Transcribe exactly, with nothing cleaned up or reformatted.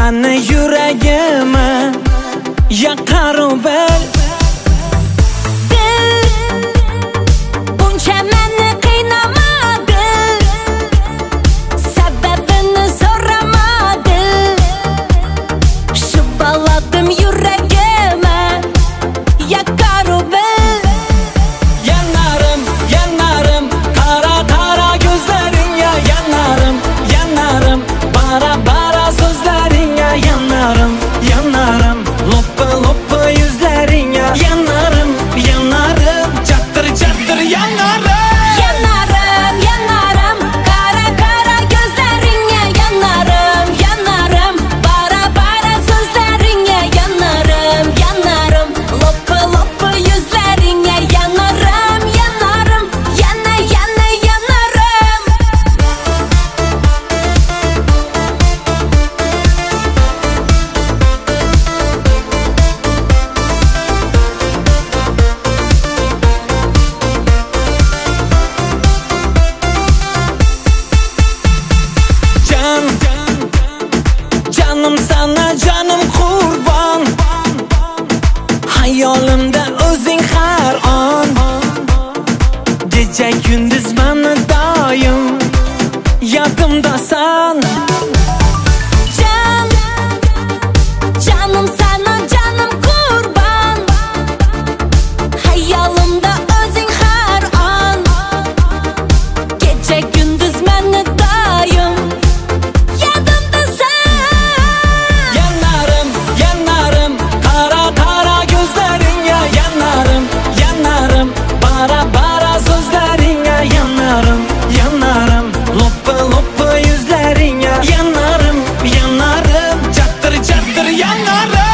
mani yuragimni yaqaru bil. Buncha meni qiynamadi, sababini so'ramadi. Shu baladim yuragimni yaqaru bil. Yanarim, yanarim, qara qara ko'zlaringga yanarim, yanarim, bara bara so'zlaringga yanarim, yanarim, loppa loppa yuzlaringga yanarim, yanarim, chattir chattir yanarim. Yanarim, yanarim, qara qara ko'zlaringga yanarim, yanarim, bara bara so'zlaringga yanarim, yanarim, loppa loppa yuzlaringga yanarim, yanarim, yana yana yanarim. Can, canım sana canım kurban. Hayolimda o'zing har on. Gece gündüz beni doim yodimdasan. Can, canım sana canım kurban. Hayolimda o'zing har on. Gece gündüz meni doim yodimdasan. Yanarım, yanarım, qara qara ko'zlaringga yanarım, yanarım, bara bara so'zlaringga yanarım, yanarım, loppa loppa yuzlaringga yanarım, yanarım, chattir chattir yanarım.